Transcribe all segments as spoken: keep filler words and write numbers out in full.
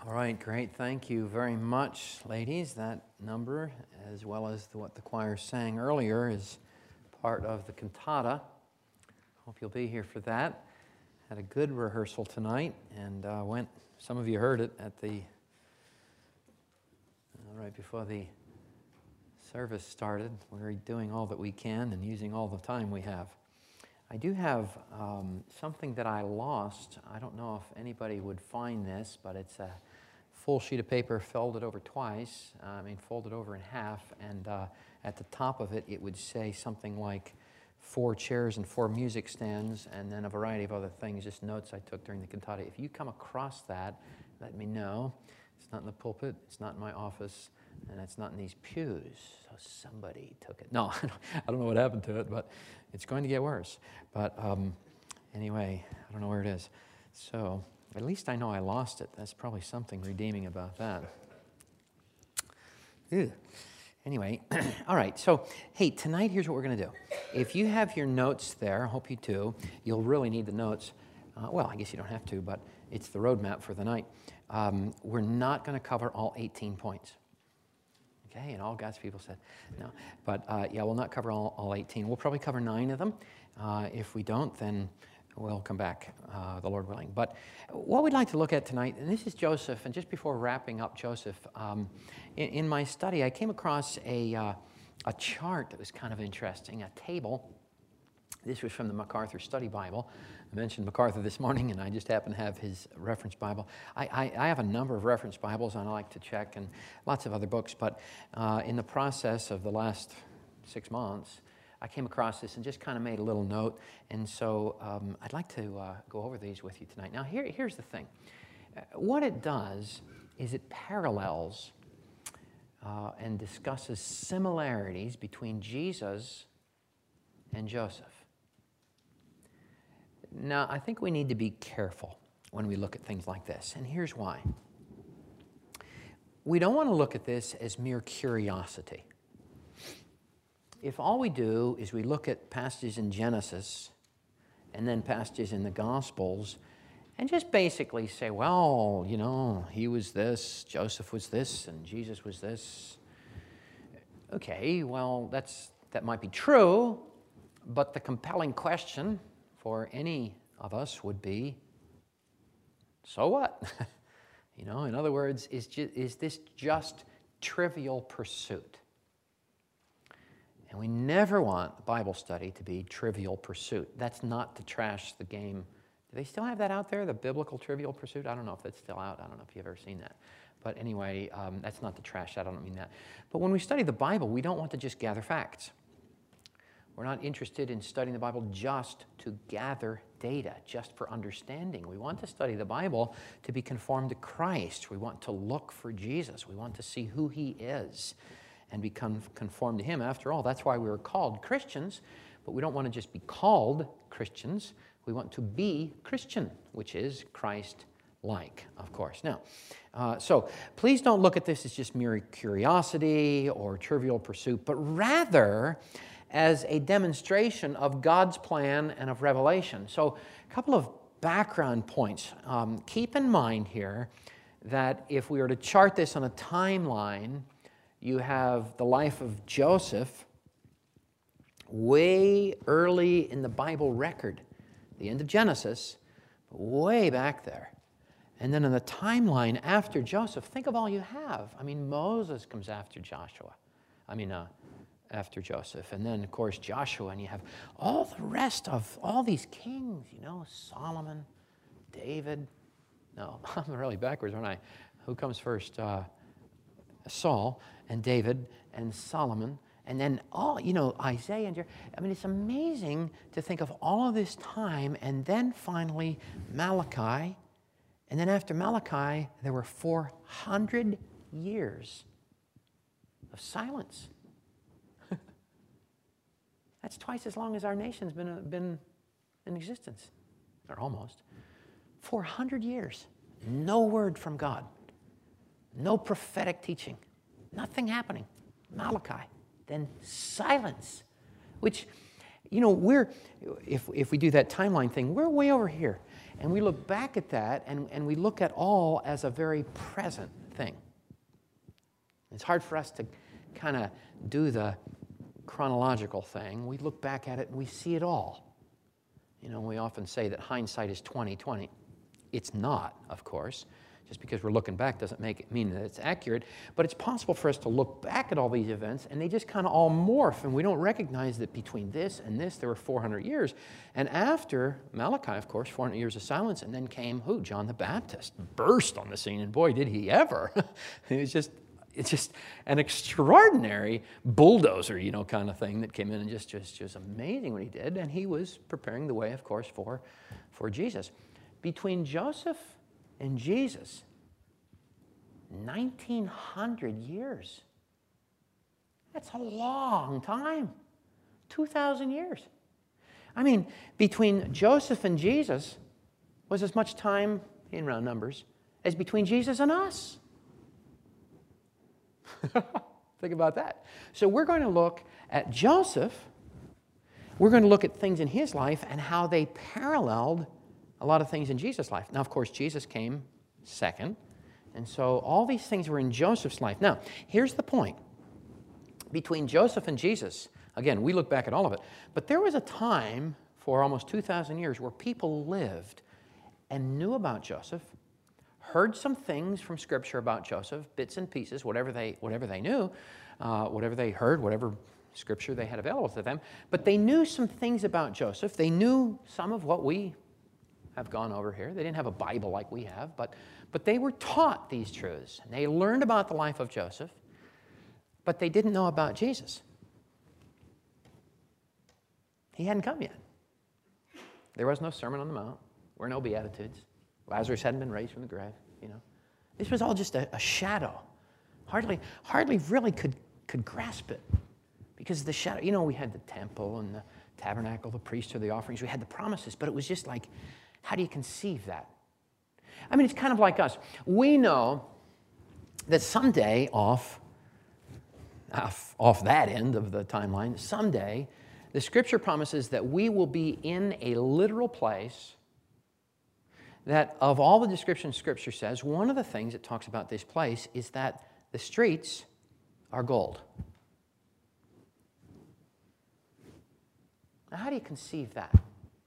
All right, great. Thank you very much, ladies. That number, as well as the, what the choir sang earlier, is part of the cantata. Hope you'll be here for that. Had a good rehearsal tonight, and uh, went. Some of you heard it at the uh, right before the service started. We're doing all that we can and using all the time we have. I do have um, something that I lost. I don't know if anybody would find this, but it's a full sheet of paper folded over twice. Uh, I mean, folded over in half, and uh, at the top of it, it would say something like four chairs and four music stands, and then a variety of other things, just notes I took during the cantata. If you come across that, let me know. It's not in the pulpit, it's not in my office, and it's not in these pews. So somebody took it. No, I don't know what happened to it, but it's going to get worse. But um, anyway, I don't know where it is. So at least I know I lost it. That's probably something redeeming about that. Ew. Anyway, all right, so, hey, tonight here's what we're going to do. If you have your notes there, I hope you do, you'll really need the notes. Uh, well, I guess you don't have to, but it's the roadmap for the night. Um, we're not going to cover all eighteen points. Okay, and all God's people said no. But, uh, yeah, we'll not cover all, all eighteen. We'll probably cover nine of them. Uh, if we don't, then we'll come back, uh, the Lord willing. But what we'd like to look at tonight, and this is Joseph, and just before wrapping up Joseph, um, in, in my study, I came across a, uh, a chart that was kind of interesting, a table. This was from the MacArthur Study Bible. I mentioned MacArthur this morning, and I just happen to have his reference Bible. I, I, I have a number of reference Bibles, and I like to check, and lots of other books, but uh, in the process of the last six months, I came across this and just kind of made a little note, and so um, I'd like to uh, go over these with you tonight. Now, here, here's the thing. Uh, what it does is it parallels uh, and discusses similarities between Jesus and Joseph. Now, I think we need to be careful when we look at things like this, and here's why. We don't want to look at this as mere curiosity. If all we do is we look at passages in Genesis and then passages in the Gospels and just basically say, well, you know, he was this, Joseph was this, and Jesus was this. Okay, well, that's, that might be true, but the compelling question for any of us would be, so what? You know, in other words, is, ju- is this just trivial pursuit? And we never want Bible study to be trivial pursuit. That's not to trash the game. Do they still have that out there, the biblical trivial pursuit? I don't know if that's still out. I don't know if you've ever seen that. But anyway, um, that's not to trash that. I don't mean that. But when we study the Bible, we don't want to just gather facts. We're not interested in studying the Bible just to gather data, just for understanding. We want to study the Bible to be conformed to Christ. We want to look for Jesus. We want to see who he is and become conformed to him. After all, that's why we were called Christians, but we don't want to just be called Christians. We want to be Christian, which is Christ-like, of course. Now, uh, so please don't look at this as just mere curiosity or trivial pursuit, but rather as a demonstration of God's plan and of revelation. So a couple of background points. Um, keep in mind here that if we were to chart this on a timeline, you have the life of Joseph way early in the Bible record, the end of Genesis, way back there. And then in the timeline after Joseph, think of all you have. I mean, Moses comes after Joshua. I mean, uh, after Joseph. And then, of course, Joshua, and you have all the rest of all these kings, you know, Solomon, David. No, I'm really backwards, aren't I? Who comes first? Uh, Saul and David and Solomon, and then all, you know, Isaiah and Jer- I mean, it's amazing to think of all of this time, and then finally Malachi, and then after Malachi, there were four hundred years of silence. That's twice as long as our nation's been, been in existence, or almost. four hundred years, no word from God. No prophetic teaching. Nothing happening. Malachi. Then silence. Which, you know, we're, if, if we do that timeline thing, we're way over here. And we look back at that, and, and we look at all as a very present thing. It's hard for us to kind of do the chronological thing. We look back at it and we see it all. You know, we often say that hindsight is twenty twenty. It's not, of course. Just because we're looking back doesn't make it mean that it's accurate. But it's possible for us to look back at all these events, and they just kind of all morph, and we don't recognize that between this and this, there were four hundred years. And after Malachi, of course, four hundred years of silence, and then came who? John the Baptist burst on the scene, and boy, did he ever. It was just, it's just an extraordinary bulldozer, you know, kind of thing that came in, and just, just, just amazing what he did. And he was preparing the way, of course, for, for Jesus. Between Joseph and Jesus, nineteen hundred years. That's a long time. two thousand years. I mean, between Joseph and Jesus was as much time, in round numbers, as between Jesus and us. Think about that. So we're going to look at Joseph. We're going to look at things in his life and how they paralleled a lot of things in Jesus' life. Now, of course, Jesus came second, and so all these things were in Joseph's life. Now, here's the point. Between Joseph and Jesus, again, we look back at all of it, but there was a time for almost two thousand years where people lived and knew about Joseph, heard some things from Scripture about Joseph, bits and pieces, whatever they, whatever they knew, uh, whatever they heard, whatever Scripture they had available to them, but they knew some things about Joseph. They knew some of what we have gone over here. They didn't have a Bible like we have, but, but they were taught these truths. And they learned about the life of Joseph, but they didn't know about Jesus. He hadn't come yet. There was no Sermon on the Mount. There were no Beatitudes. Lazarus hadn't been raised from the grave, you know. This was all just a, a shadow. Hardly, hardly really could, could grasp it. Because the shadow, you know, we had the temple and the tabernacle, the priesthood, the offerings. We had the promises, but it was just like, how do you conceive that? I mean, it's kind of like us. We know that someday off, off, off that end of the timeline, someday, the Scripture promises that we will be in a literal place that of all the descriptions Scripture says, one of the things it talks about this place is that the streets are gold. Now, how do you conceive that?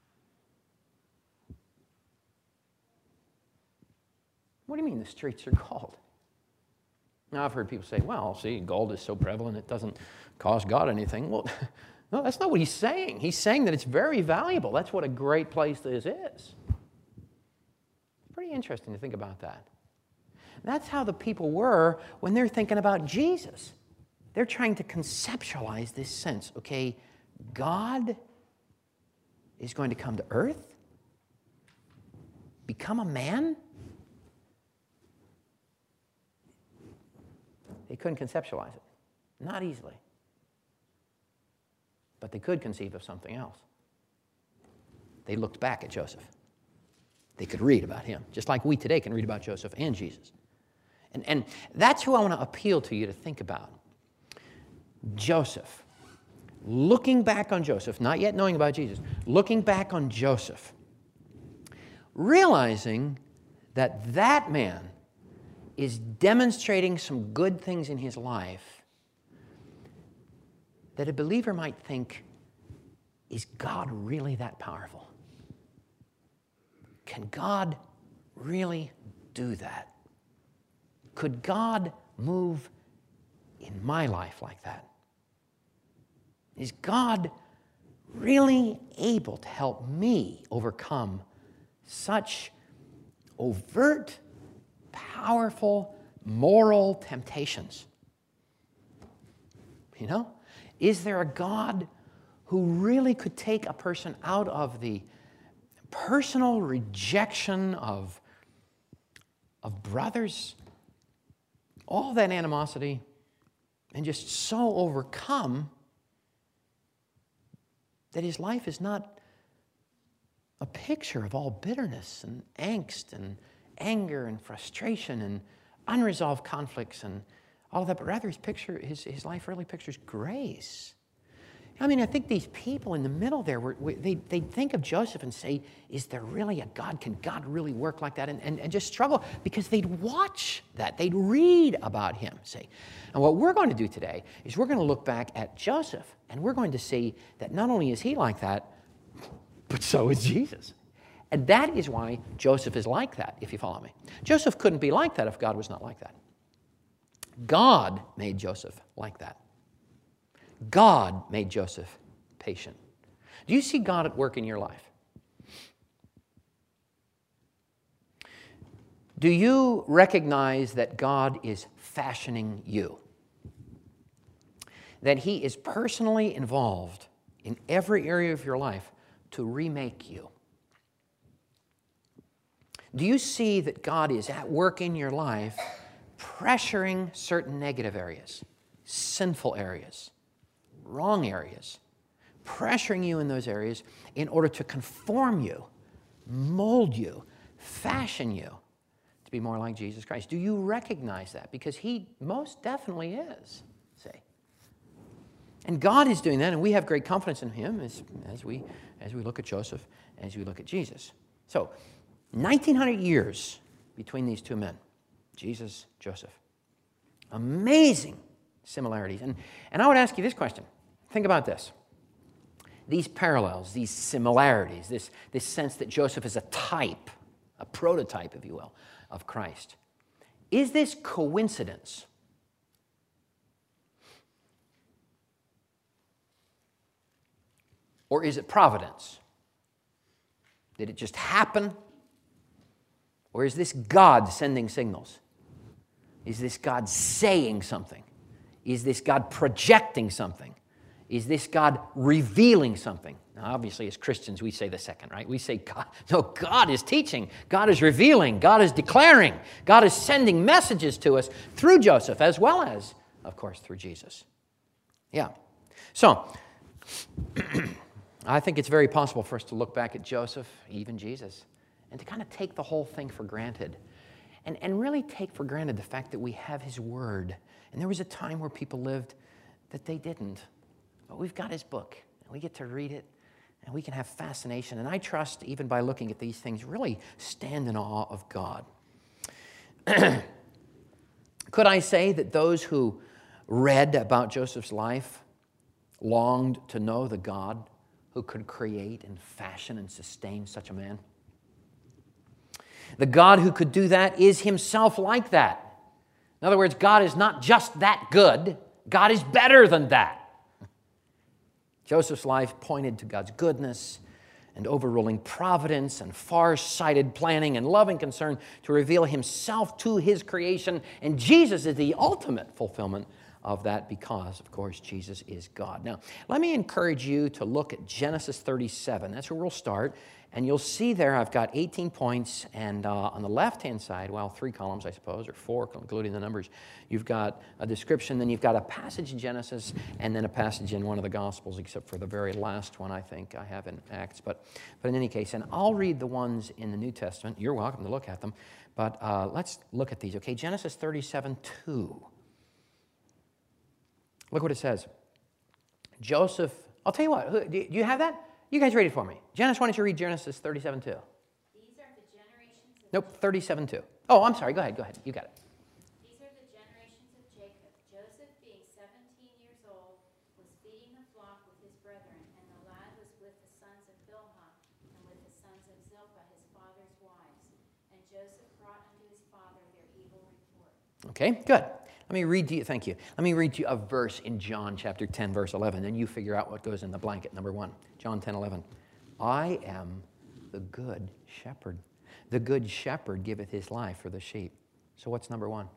What do you mean the streets are gold? Now, I've heard people say, well, see, gold is so prevalent it doesn't cost God anything. Well, no, that's not what he's saying. He's saying that it's very valuable. That's what a great place this is. Pretty interesting to think about that. That's how the people were when they're thinking about Jesus. They're trying to conceptualize this sense, okay, God is going to come to earth, become a man. They couldn't conceptualize it. Not easily. But they could conceive of something else. They looked back at Joseph. They could read about him, just like we today can read about Joseph and Jesus. And, and that's who I want to appeal to you to think about. Joseph. Looking back on Joseph, not yet knowing about Jesus, looking back on Joseph, realizing that that man is demonstrating some good things in his life that a believer might think, is God really that powerful? Can God really do that? Could God move in my life like that? Is God really able to help me overcome such overt, powerful, moral temptations? You know? Is there a God who really could take a person out of the personal rejection of, of brothers, all that animosity, and just so overcome that his life is not a picture of all bitterness and angst and anger and frustration and unresolved conflicts and all of that, but rather his picture, his, his life really pictures grace. I mean, I think these people in the middle there, were, they, they'd think of Joseph and say, is there really a God? Can God really work like that? And, and, and just struggle because they'd watch that. They'd read about him, see. And what we're going to do today is we're going to look back at Joseph, and we're going to see that not only is he like that, but so is Jesus. And that is why Joseph is like that, if you follow me. Joseph couldn't be like that if God was not like that. God made Joseph like that. God made Joseph patient. Do you see God at work in your life? Do you recognize that God is fashioning you? That he is personally involved in every area of your life to remake you? Do you see that God is at work in your life pressuring certain negative areas, sinful areas, wrong areas, pressuring you in those areas in order to conform you, mold you, fashion you to be more like Jesus Christ? Do you recognize that? Because he most definitely is, see. And God is doing that, and we have great confidence in him as, as, we, as we look at Joseph, as we look at Jesus. So, nineteen hundred years between these two men, Jesus, Joseph. Amazing similarities. And, and I would ask you this question. Think about this. These parallels, these similarities, this, this sense that Joseph is a type, a prototype, if you will, of Christ. Is this coincidence? Or is it providence? Did it just happen? Or is this God sending signals? Is this God saying something? Is this God projecting something? Is this God revealing something? Now, obviously, as Christians, we say the second, right? We say, God, no, God is teaching. God is revealing. God is declaring. God is sending messages to us through Joseph, as well as, of course, through Jesus. Yeah. So, I think it's very possible for us to look back at Joseph, even Jesus, and to kind of take the whole thing for granted. And, and really take for granted the fact that we have his word. And there was a time where people lived that they didn't. But we've got his book, and we get to read it, and we can have fascination. And I trust, even by looking at these things, really stand in awe of God. Could I say that those who read about Joseph's life longed to know the God who could create and fashion and sustain such a man? The God who could do that is himself like that. In other words, God is not just that good. God is better than that. Joseph's life pointed to God's goodness and overruling providence and far-sighted planning and loving concern to reveal himself to his creation. And Jesus is the ultimate fulfillment of that because, of course, Jesus is God. Now, let me encourage you to look at Genesis thirty-seven. That's where we'll start. And you'll see there I've got eighteen points, and uh, on the left-hand side, well, three columns, I suppose, or four, including the numbers, you've got a description, then you've got a passage in Genesis, and then a passage in one of the Gospels, except for the very last one I think I have in Acts. But, but in any case, and I'll read the ones in the New Testament. You're welcome to look at them. But uh, let's look at these, okay? Genesis thirty-seven two. Look what it says. Joseph, I'll tell you what, who, do you have that? You guys read it for me. Janice, why don't you read Genesis thirty-seven two? These are the generations of Nope, thirty-seven two. Oh, I'm sorry. Go ahead. Go ahead. You got it. These are the generations of Jacob. Joseph, being seventeen years old, was feeding the flock with his brethren, and the lad was with the sons of Bilhah and with the sons of Zilpah, his father's wives. And Joseph brought unto his father their evil report. Okay, good. Let me read to you, thank you. Let me read to you a verse in John chapter ten, verse eleven, and you figure out what goes in the blanket, number one. John ten eleven. I am the good shepherd. The good shepherd giveth his life for the sheep. So what's number one?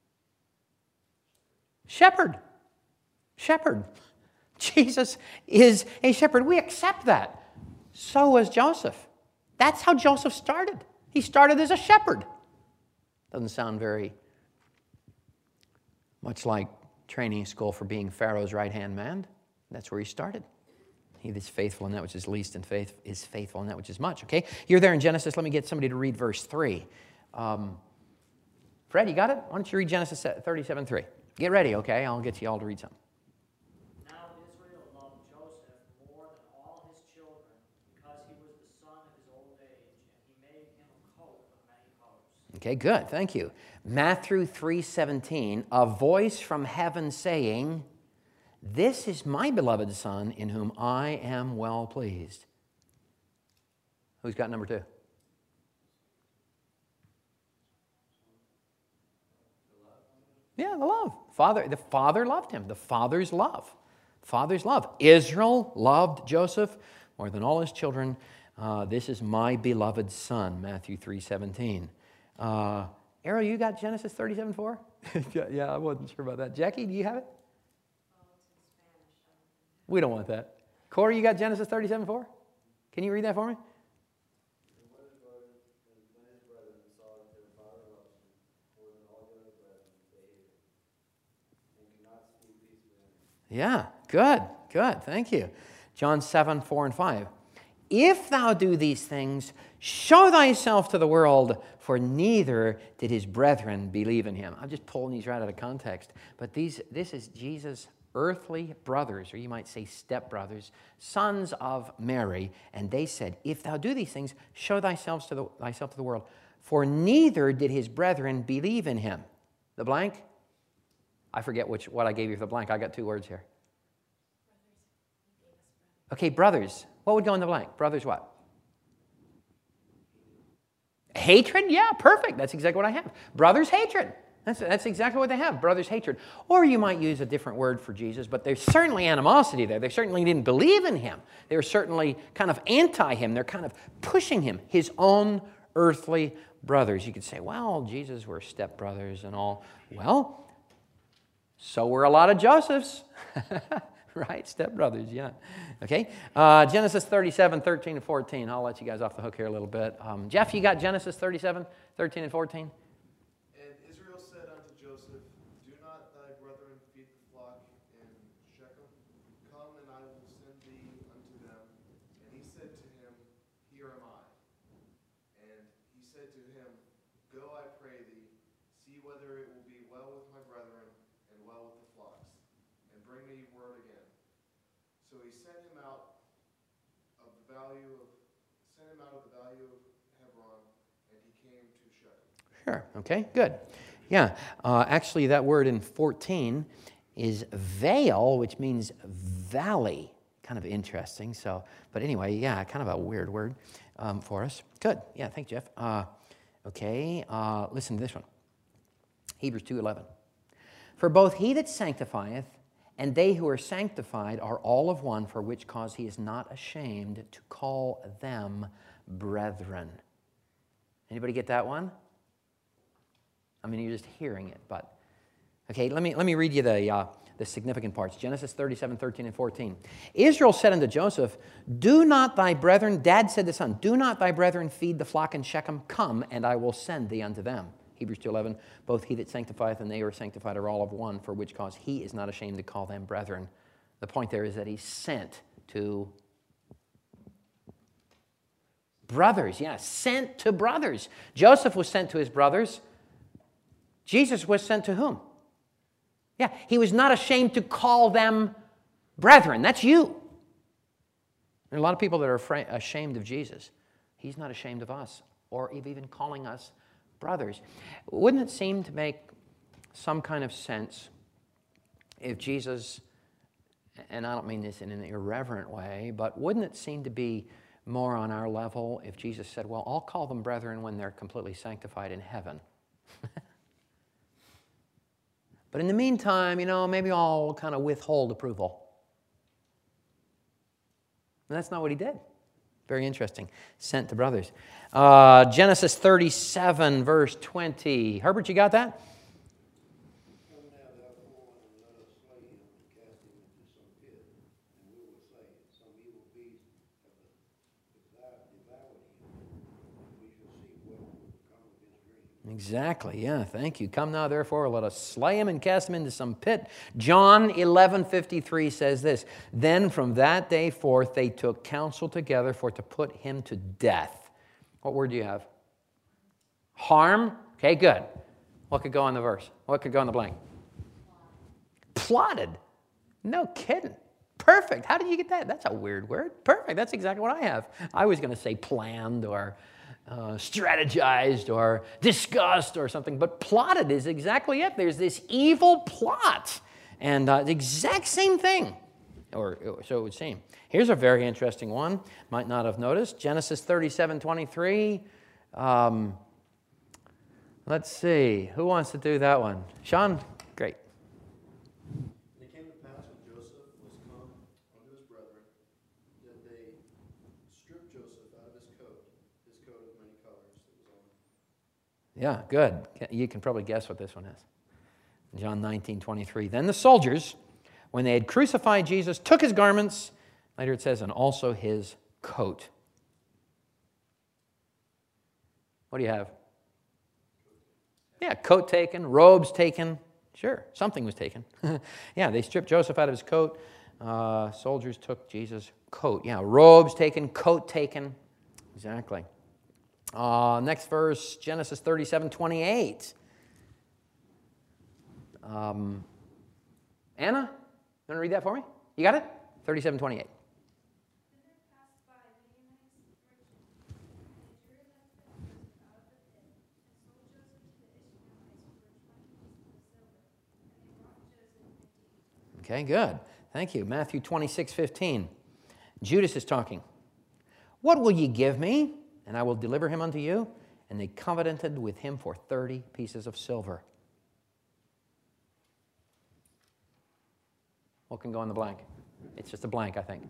Shepherd. Shepherd. Jesus is a shepherd. We accept that. So was Joseph. That's how Joseph started. He started as a shepherd. Doesn't sound very much like training school for being Pharaoh's right-hand man. That's where he started. He that is faithful in that which is least and faith is faithful in that which is much. Okay? You're there in Genesis. Let me get somebody to read verse three. Um, Fred, you got it? Why don't you read Genesis thirty-seven three? Get ready, okay? I'll get you all to read something. Now Israel loved Joseph Okay, good. Thank you. Matthew three seventeen, a voice from heaven saying, "This is my beloved Son in whom I am well pleased." Who's got number two? Yeah, the love. Father, the Father loved him. The Father's love. Father's love. Israel loved Joseph more than all his children. Uh, this is my beloved Son, Matthew three seventeen. Uh, Errol, you got Genesis thirty-seven four? Yeah, I wasn't sure about that. Jackie, do you have it? We don't want that. Corey, you got Genesis thirty-seven four? Can you read that for me? Yeah, good, good. Thank you. John seven, four and five. If thou do these things, show thyself to the world, for neither did his brethren believe in him. I'm just pulling these right out of context. But these, this is Jesus' earthly brothers, or you might say stepbrothers, sons of Mary. And they said, if thou do these things, show thyself to the, thyself to the world. For neither did his brethren believe in him. The blank? I forget which what I gave you for the blank. I got two words here. Okay, brothers. What would go in the blank? Brothers what? Hatred? Yeah, perfect. That's exactly what I have. Brothers' hatred. That's, that's exactly what they have. Brothers' hatred. Or you might use a different word for Jesus, but there's certainly animosity there. They certainly didn't believe in him. They were certainly kind of anti him. They're kind of pushing him. His own earthly brothers. You could say, well, Jesus were stepbrothers and all. Well, so were a lot of Josephs, right? Stepbrothers, yeah. Okay, uh, Genesis thirty-seven, thirteen, and fourteen. I'll let you guys off the hook here a little bit. Um, Jeff, you got Genesis thirty-seven, thirteen, and fourteen? And Israel said unto Joseph, do not thy brethren feed the flock in Shechem? Come, and I will send thee unto them. And he said to him, here am I. And he said to him, go, I pray thee, see whether it will be well with my brethren, and well with the flocks, and bring me word again. So he sent him out of the value of sent him out of the value of Hebron, and he came to Shechem. Sure, okay, good. Yeah, uh, actually that word in fourteen is vale, which means valley. Kind of interesting, so, but anyway, yeah, kind of a weird word um, for us. Good, yeah, thanks, Jeff. Uh, okay, uh, listen to this one. Hebrews two eleven. For both he that sanctifieth and they who are sanctified are all of one, for which cause he is not ashamed to call them brethren. Anybody get that one? I mean, you're just hearing it, but... Okay, let me, let me read you the, uh, the significant parts. Genesis thirty-seven, thirteen, and fourteen. Israel said unto Joseph, do not thy brethren, Dad said to son, do not thy brethren feed the flock in Shechem? Come, and I will send thee unto them. Hebrews two eleven, both he that sanctifieth and they who are sanctified are all of one, for which cause he is not ashamed to call them brethren. The point there is that he's sent to brothers. Yeah, sent to brothers. Joseph was sent to his brothers. Jesus was sent to whom? Yeah, he was not ashamed to call them brethren. That's you. There are a lot of people that are afraid, ashamed of Jesus. He's not ashamed of us, or even calling us brothers. Wouldn't it seem to make some kind of sense if Jesus, and I don't mean this in an irreverent way, but wouldn't it seem to be more on our level if Jesus said, well, I'll call them brethren when they're completely sanctified in heaven. But in the meantime, you know, maybe I'll kind of withhold approval. And that's not what he did. Very interesting. Sent to brothers. Uh, Genesis thirty-seven, verse twenty. Herbert, you got that? Come now, therefore, and let us slay him and cast him into some pit, and we will say, some evil beast hath devoured him, and we shall see what will become of his dream. Exactly, yeah, thank you. Come now, therefore, let us slay him and cast him into some pit. John eleven fifty-three says this, then from that day forth they took counsel together for to put him to death. What word do you have? Harm? Okay, good. What could go in the verse? What could go in the blank? Plotted. No kidding. Perfect. How did you get that? That's a weird word. Perfect. That's exactly what I have. I was going to say planned or, uh, strategized or discussed or something, but plotted is exactly it. There's this evil plot, and uh, the exact same thing, or, or so it would seem. Here's a very interesting one. Might not have noticed. Genesis thirty-seven twenty-three. Um, let's see. Who wants to do that one? Sean? Great. And it came to pass when Joseph was come unto his brethren, that they stripped Joseph out of his coat, his coat of many colors that was on him. Yeah, good. You can probably guess what this one is. John nineteen twenty-three. Then the soldiers, when they had crucified Jesus, took his garments, later it says, and also his coat. What do you have? Yeah, coat taken, robes taken. Sure, something was taken. Yeah, they stripped Joseph out of his coat. Uh, soldiers took Jesus' coat. Yeah, robes taken, coat taken. Exactly. Uh, next verse, Genesis thirty-seven twenty-eight. Um, Anna, you want to read that for me? You got it? thirty-seven twenty-eight. Okay, good. Thank you. Matthew twenty-six fifteen. Judas is talking. What will ye give me, and I will deliver him unto you? And they covenanted with him for thirty pieces of silver. What can go in the blank? It's just a blank, I think.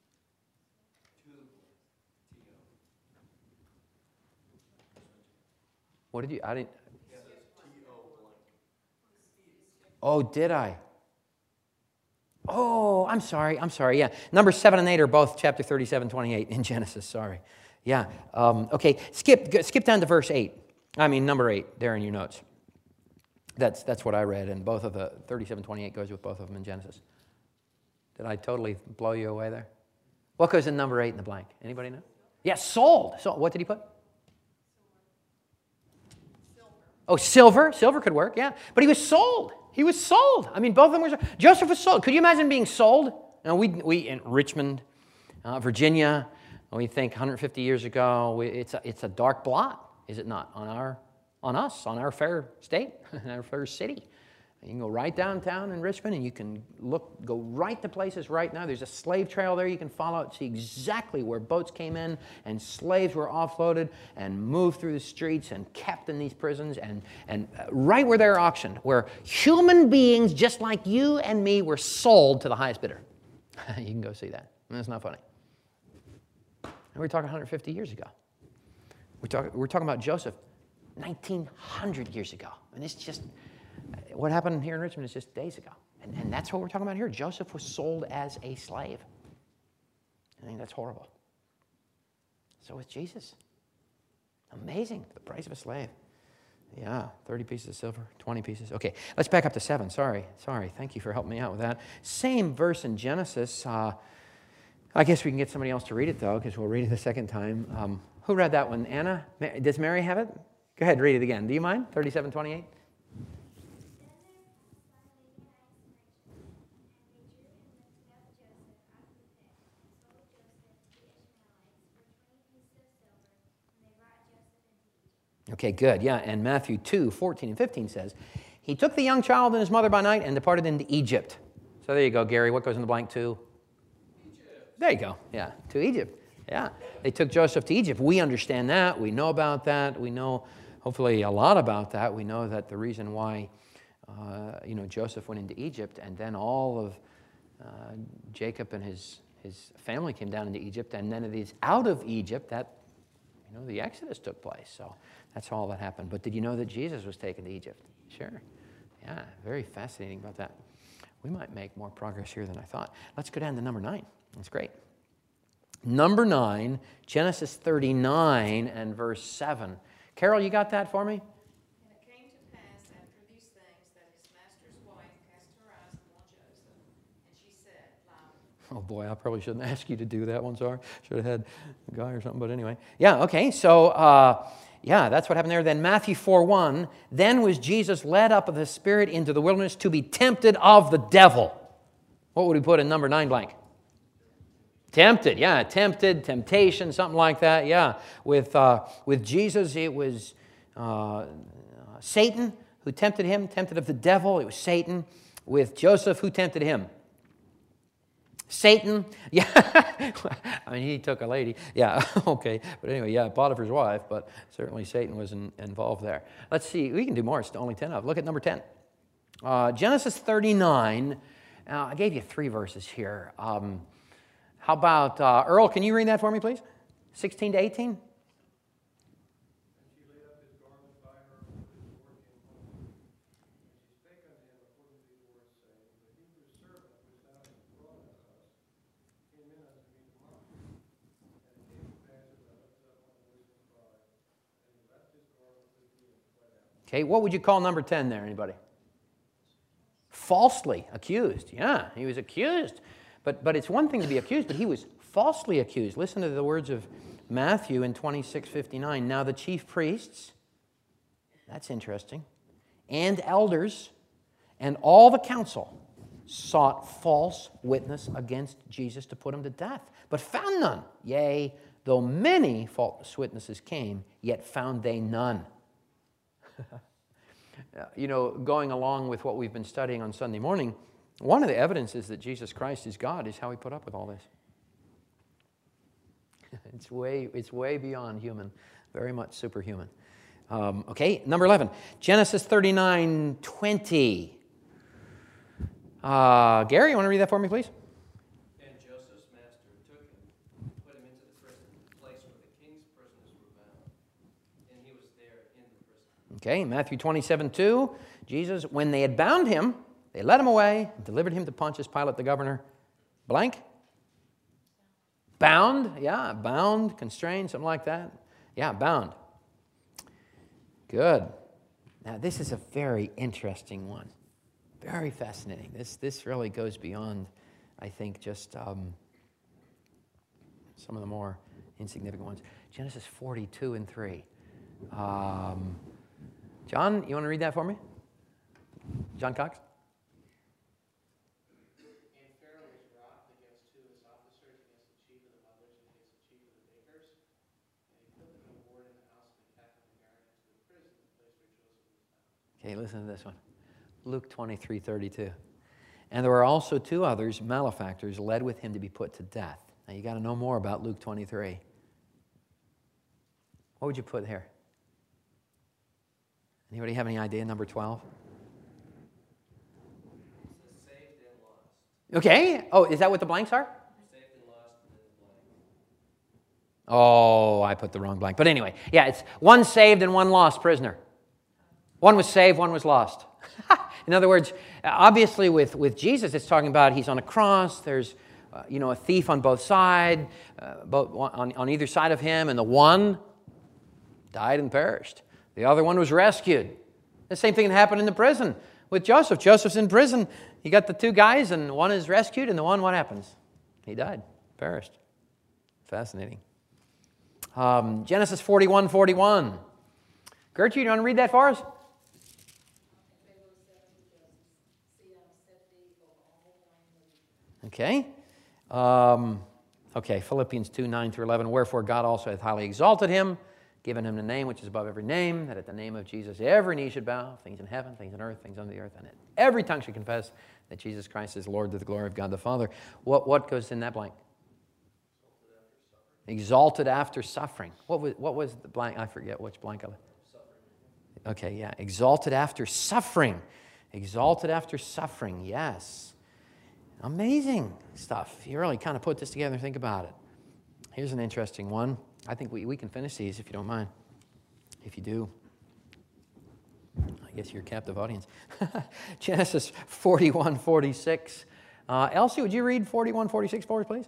What did you, I didn't. Oh, did I? Oh, I'm sorry, I'm sorry, yeah. Numbers seven and eight are both chapter thirty-seven twenty-eight in Genesis, sorry. Yeah, um, okay, skip skip down to verse eight. I mean, number eight, there in your notes. That's, that's what I read, and both of the thirty-seven twenty-eight goes with both of them in Genesis. Did I totally blow you away there? What goes in number eight in the blank? Anybody know? Yeah, sold. So what did he put? Silver. Oh, silver. Silver could work, yeah. But he was sold. He was sold. I mean, both of them were sold. Joseph was sold. Could you imagine being sold? Now, we, we in Richmond, uh, Virginia, we think one hundred fifty years ago, we, it's, a, it's a dark blot, is it not, on, our, on us, on our fair state, on our fair city. You can go right downtown in Richmond, and you can look, go right to places right now. There's a slave trail there you can follow, see exactly where boats came in, and slaves were offloaded and moved through the streets and kept in these prisons, and, and right where they're auctioned, where human beings just like you and me were sold to the highest bidder. You can go see that. That's not funny. And we're talking one hundred fifty years ago. We're talking, we're talking about Joseph nineteen hundred years ago. And it's just... What happened here in Richmond is just days ago. And, and that's what we're talking about here. Joseph was sold as a slave. I think that's horrible. So was Jesus. Amazing, the price of a slave. Yeah, thirty pieces of silver, twenty pieces. Okay, let's back up to seven. Sorry, sorry. Thank you for helping me out with that. Same verse in Genesis. Uh, I guess we can get somebody else to read it, though, because we'll read it the second time. Um, who read that one? Anna? Does Mary have it? Go ahead, read it again. Do you mind? thirty-seven twenty-eight. Okay, good. Yeah, and Matthew two, fourteen and fifteen says, he took the young child and his mother by night and departed into Egypt. So there you go, Gary. What goes in the blank to? Egypt. There you go. Yeah, to Egypt. Yeah, they took Joseph to Egypt. We understand that. We know about that. We know, hopefully, a lot about that. We know that the reason why, uh, you know, Joseph went into Egypt, and then all of uh, Jacob and his, his family came down into Egypt, and then it is out of Egypt that, you know, the Exodus took place. So that's all that happened. But did you know that Jesus was taken to Egypt? Sure. Yeah, very fascinating about that. We might make more progress here than I thought. Let's go down to number nine. That's great. Number nine, Genesis thirty-nine and verse seven. Carol, you got that for me? And it came to pass after these things that his master's wife cast her eyes upon Joseph, and she said, Louder. Oh boy, I probably shouldn't ask you to do that one, sorry. Should have had a guy or something, but anyway. Yeah, okay, so uh, yeah, that's what happened there. Then Matthew four one, then was Jesus led up of the Spirit into the wilderness to be tempted of the devil. What would we put in number nine blank? Tempted, yeah, tempted, temptation, something like that, yeah. With, uh, with Jesus, it was uh, Satan who tempted him, tempted of the devil, it was Satan. With Joseph, who tempted him? Satan, yeah. I mean, he took a lady, yeah, okay. But anyway, yeah, Potiphar's wife, but certainly Satan was in, involved there. Let's see, we can do more, it's only ten of them. Look at number ten. Uh, Genesis thirty-nine, uh, I gave you three verses here. Um, how about, uh, Earl, can you read that for me, please? sixteen to eighteen? Okay, what would you call number ten there, anybody? Falsely accused. Yeah, he was accused. But, but it's one thing to be accused, but he was falsely accused. Listen to the words of Matthew in twenty-six fifty-nine. Now the chief priests, that's interesting, and elders, and all the council sought false witness against Jesus to put him to death, but found none. Yea, though many false witnesses came, yet found they none. You know, going along with what we've been studying on Sunday morning, one of the evidences that Jesus Christ is God is how he put up with all this. It's way, it's way beyond human, very much superhuman. Um, okay, number eleven, Genesis thirty-nine twenty. Uh, Gary, you want to read that for me, please? And Joseph's master took him, put him into the prison, the place where the king's prisoners were bound, and he was there in the prison. Okay, Matthew twenty-seven two, Jesus, when they had bound him, they led him away and delivered him to Pontius Pilate, the governor. Blank? Bound, yeah, bound, constrained, something like that. Yeah, bound. Good. Now, this is a very interesting one. Very fascinating. This, this really goes beyond, I think, just um, some of the more insignificant ones. Genesis forty-two and three. Um, John, you want to read that for me? John Cox? And Pharaoh was wroth against two of his officers, against the chief of the mothers and against the chief of the bakers. And he put them on board in the house of the captain of the guard into the prison, the place where Joseph was bound. Okay, listen to this one. Luke twenty-three thirty-two. And there were also two others, malefactors, led with him to be put to death. Now you got to know more about Luke twenty-three. What would you put here? Anybody have any idea? Number twelve? It says saved and lost. Okay. Oh, is that what the blanks are? Saved and lost and then blank. Oh, I put the wrong blank. But anyway, yeah, it's one saved and one lost prisoner. One was saved, one was lost. In other words, obviously with, with Jesus, it's talking about he's on a cross. There's, uh, you know, a thief on both sides, uh, both on, on either side of him, and the one died and perished. The other one was rescued. The same thing happened in the prison with Joseph. Joseph's in prison. You got the two guys, and one is rescued, and the one, what happens? He died, perished. Fascinating. Um, Genesis forty-one forty-one. Gertrude, you want to read that for us? Okay. Um, okay, Philippians two, nine through eleven. Wherefore God also hath highly exalted him, given him the name which is above every name, that at the name of Jesus every knee should bow, things in heaven, things on earth, things under the earth, and that every tongue should confess that Jesus Christ is Lord to the glory of God the Father. What, what goes in that blank? Exalted after suffering. What was, what was the blank? I forget which blank. I Okay, yeah. Exalted after suffering. Exalted after suffering, yes. Amazing stuff. You really kind of put this together and think about it. Here's an interesting one. I think we, we can finish these if you don't mind. If you do, I guess you're a captive audience. Genesis forty-one forty-six. Uh, Elsie, would you read forty-one forty-six for us, please?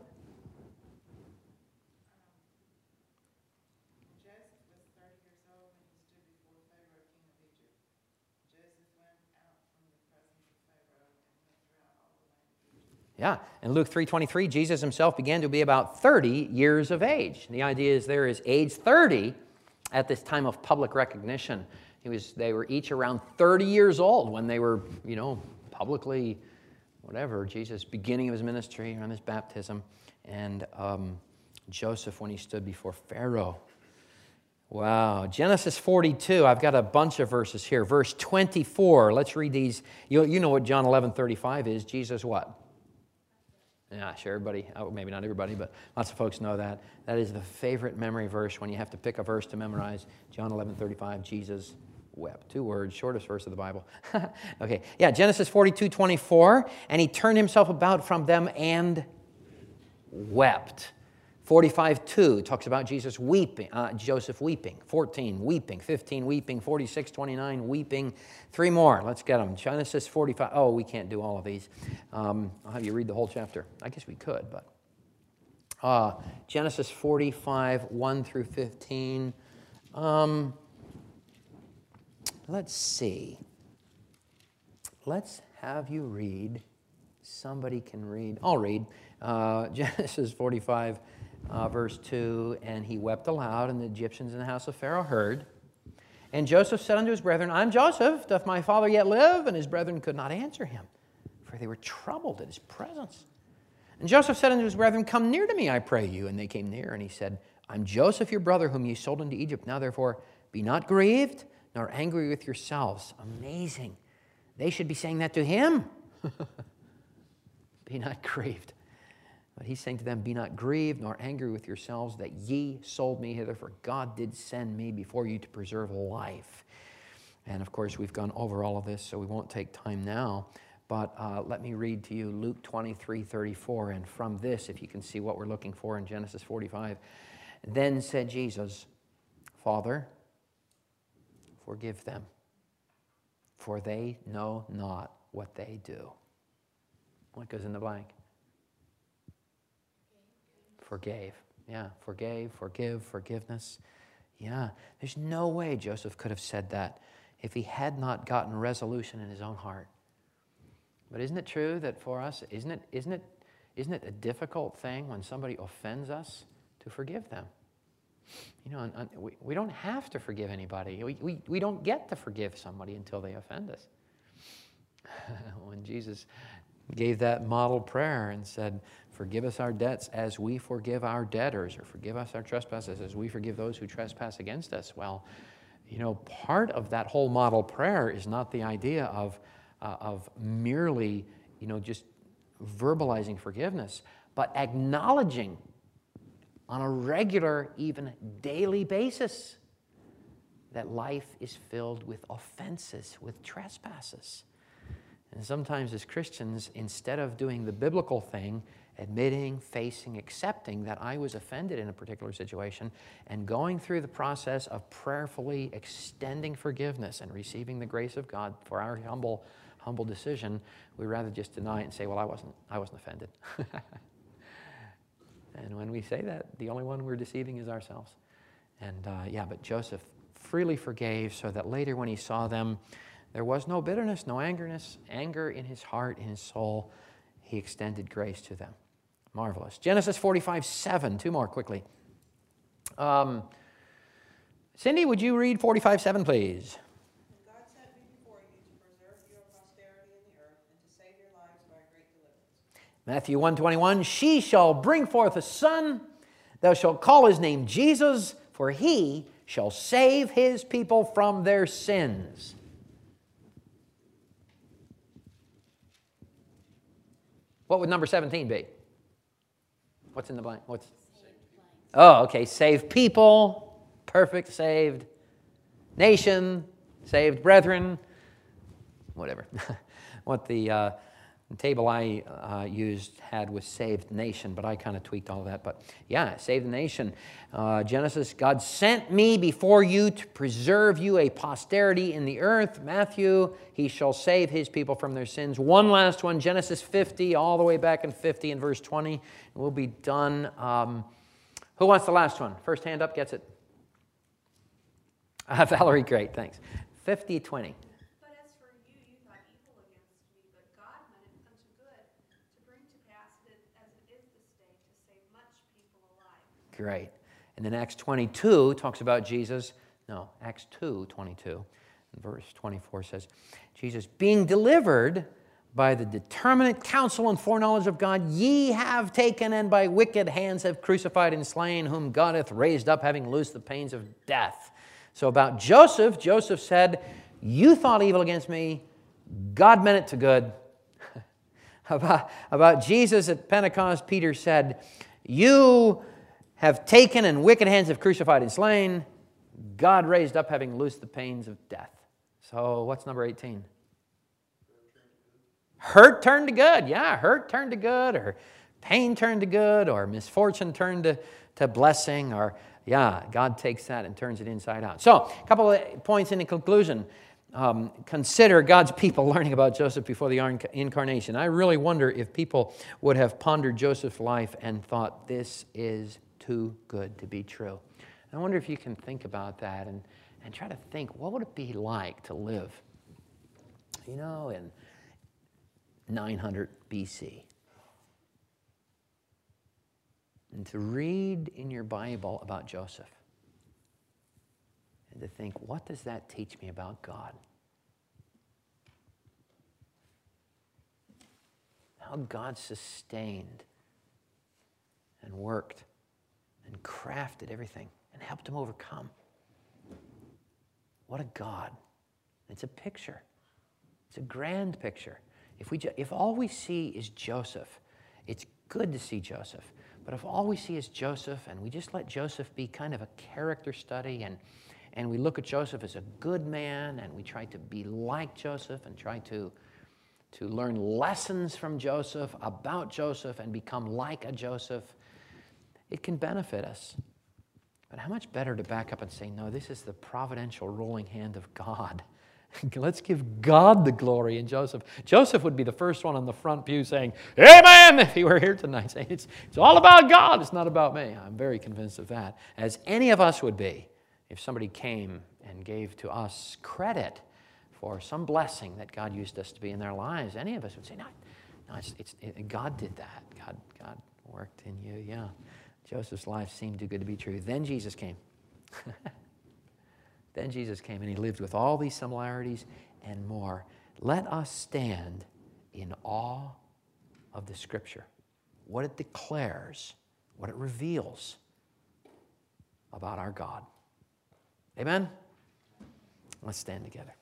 Yeah, in Luke three twenty-three, Jesus himself began to be about thirty years of age. And the idea is there is age thirty at this time of public recognition. He was, they were each around thirty years old when they were, you know, publicly, whatever, Jesus' beginning of his ministry, around his baptism. and um, Joseph when he stood before Pharaoh. Wow. Genesis forty-two, I've got a bunch of verses here. Verse twenty-four, let's read these. You, you know what John eleven thirty-five is. Jesus what? Yeah, sure, everybody, oh, maybe not everybody, but lots of folks know that. That is the favorite memory verse when you have to pick a verse to memorize. John eleven thirty-five, Jesus wept. Two words, shortest verse of the Bible. Okay, yeah, Genesis forty-two twenty-four, and he turned himself about from them and wept. forty-five two talks about Jesus weeping, uh, Joseph weeping. fourteen, weeping. fifteen, weeping. forty-six twenty-nine, weeping. Three more. Let's get them. Genesis forty-five. Oh, we can't do all of these. Um, I'll have you read the whole chapter. I guess we could, but. Uh, Genesis forty-five, one through fifteen. Um, let's see. Let's have you read. Somebody can read. I'll read. Uh, Genesis forty-five. Uh, verse two, and he wept aloud, and the Egyptians in the house of Pharaoh heard. And Joseph said unto his brethren, I'm Joseph, doth my father yet live? And his brethren could not answer him, for they were troubled at his presence. And Joseph said unto his brethren, come near to me, I pray you. And they came near, and he said, I'm Joseph your brother, whom ye sold into Egypt. Now therefore be not grieved, nor angry with yourselves. Amazing. They should be saying that to him. Be not grieved. But he's saying to them, be not grieved nor angry with yourselves that ye sold me hither, for God did send me before you to preserve life. And of course, we've gone over all of this, so we won't take time now. But uh, let me read to you Luke twenty-three thirty-four. And from this, if you can see what we're looking for in Genesis forty-five. Then said Jesus, Father, forgive them, for they know not what they do. What goes in the blank? Forgave. Yeah, forgave, forgive, forgiveness. Yeah, there's no way Joseph could have said that if he had not gotten resolution in his own heart. But isn't it true that for us, isn't it, isn't it, isn't it a difficult thing when somebody offends us to forgive them? You know, and, and we, we don't have to forgive anybody. We, we, we don't get to forgive somebody until they offend us. When Jesus gave that model prayer and said, forgive us our debts as we forgive our debtors, or forgive us our trespasses as we forgive those who trespass against us. Well, you know, part of that whole model prayer is not the idea of, uh, of merely, you know, just verbalizing forgiveness, but acknowledging on a regular, even daily basis that life is filled with offenses, with trespasses. And sometimes as Christians, instead of doing the biblical thing, admitting, facing, accepting that I was offended in a particular situation, and going through the process of prayerfully extending forgiveness and receiving the grace of God for our humble, humble decision, we rather just deny it and say, well, I wasn't, I wasn't offended. And when we say that, the only one we're deceiving is ourselves. And uh, yeah, but Joseph freely forgave so that later when he saw them, there was no bitterness, no angerness, anger in his heart, in his soul. He extended grace to them. Marvelous. Genesis forty-five seven, two more quickly. Um, Cindy, would you read forty-five seven, please? And God sent me before you to preserve your posterity in the earth and to save your lives by a great deliverance. Matthew one twenty-one, she shall bring forth a son, thou shalt call his name Jesus, for he shall save his people from their sins. What would number seventeen be? What's in the blank? What's? Oh, okay. Saved people, perfect, saved nation, saved brethren, whatever. What the uh, table I uh, used had was saved nation, but I kind of tweaked all of that. But yeah, saved the nation. Uh, Genesis, God sent me before you to preserve you a posterity in the earth. Matthew, he shall save his people from their sins. One last one, Genesis fifty, all the way back in fifty and verse twenty. We'll be done. Um, who wants the last one? First hand up gets it. Uh, Valerie, great, thanks. fifty twenty. But as for you, you thought evil against me, but God meant it unto good, to bring to pass it as it is this day, to save much people alive. Great. And then Acts twenty-two talks about Jesus. No, Acts two twenty-two. Verse twenty-four says, Jesus being delivered by the determinate counsel and foreknowledge of God, ye have taken and by wicked hands have crucified and slain, whom God hath raised up, having loosed the pains of death. So about Joseph, Joseph said, you thought evil against me, God meant it to good. about, about Jesus at Pentecost, Peter said, you have taken and wicked hands have crucified and slain, God raised up, having loosed the pains of death. So what's number eighteen? Hurt turned to good. Yeah, hurt turned to good, or pain turned to good, or misfortune turned to, to blessing, or yeah, God takes that and turns it inside out. So, a couple of points in the conclusion. Um, consider God's people learning about Joseph before the incarnation. I really wonder if people would have pondered Joseph's life and thought, this is too good to be true. I wonder if you can think about that and, and try to think, what would it be like to live, you know, in nine hundred B C. And to read in your Bible about Joseph. And to think, what does that teach me about God? How God sustained and worked and crafted everything and helped him overcome. What a God. It's a picture. It's a grand picture. If, we, if all we see is Joseph, it's good to see Joseph. But if all we see is Joseph and we just let Joseph be kind of a character study and, and we look at Joseph as a good man and we try to be like Joseph and try to, to learn lessons from Joseph about Joseph and become like a Joseph, it can benefit us. But how much better to back up and say, no, this is the providential ruling hand of God. Let's give God the glory in Joseph. Joseph would be the first one on the front pew saying, amen, if he were here tonight, saying it's, it's all about God, it's not about me. I'm very convinced of that, as any of us would be if somebody came and gave to us credit for some blessing that God used us to be in their lives. Any of us would say, no, no it's, it's, it, God did that. God, God worked in you, yeah. Joseph's life seemed too good to be true. Then Jesus came. Then Jesus came and he lived with all these similarities and more. Let us stand in awe of the Scripture, what it declares, what it reveals about our God. Amen? Let's stand together.